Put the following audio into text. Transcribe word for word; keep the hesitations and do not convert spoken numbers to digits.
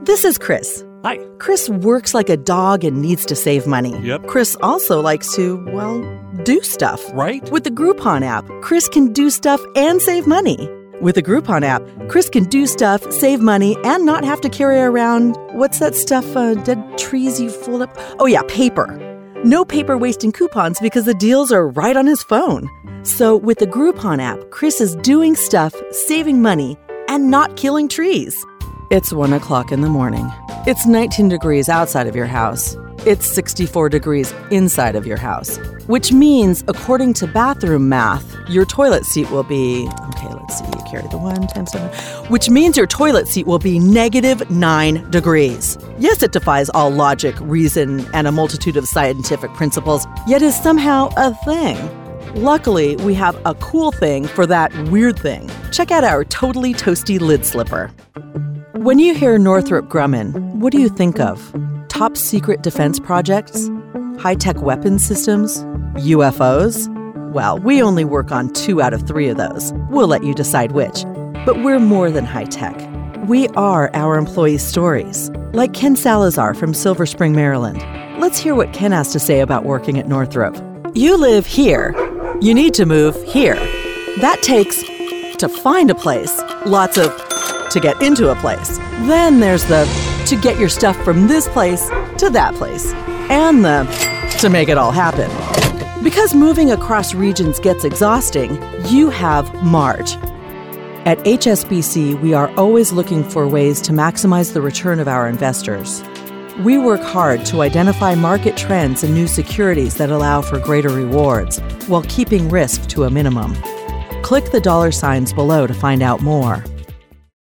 This is Chris. Hi. Chris works like a dog and needs to save money. Yep. Chris also likes to, well, do stuff. Right? With the Groupon app, Chris can do stuff and save money. With the Groupon app, Chris can do stuff, save money, and not have to carry around, what's that stuff, uh, dead trees you fold up? Oh yeah, paper. No paper wasting coupons because the deals are right on his phone. So with the Groupon app, Chris is doing stuff, saving money, and not killing trees. It's one o'clock in the morning. It's nineteen degrees outside of your house. It's sixty-four degrees inside of your house. Which means, according to bathroom math, your toilet seat will be, okay, let's see, carry the one times seven, which means your toilet seat will be negative nine degrees. Yes, it defies all logic, reason, and a multitude of scientific principles, yet is somehow a thing. Luckily, we have a cool thing for that weird thing. Check out our totally toasty lid slipper. When you hear Northrop Grumman, what do you think of? Top secret defense projects? High-tech weapons systems? U F Os? Well, we only work on two out of three of those. We'll let you decide which. But we're more than high-tech. We are our employees' stories. Like Ken Salazar from Silver Spring, Maryland. Let's hear what Ken has to say about working at Northrop. You live here. You need to move here. That takes to find a place. Lots of to get into a place. Then there's the to get your stuff from this place to that place. And the to make it all happen. Because moving across regions gets exhausting, you have Marge. At H S B C, we are always looking for ways to maximize the return of our investors. We work hard to identify market trends and new securities that allow for greater rewards while keeping risk to a minimum. Click the dollar signs below to find out more.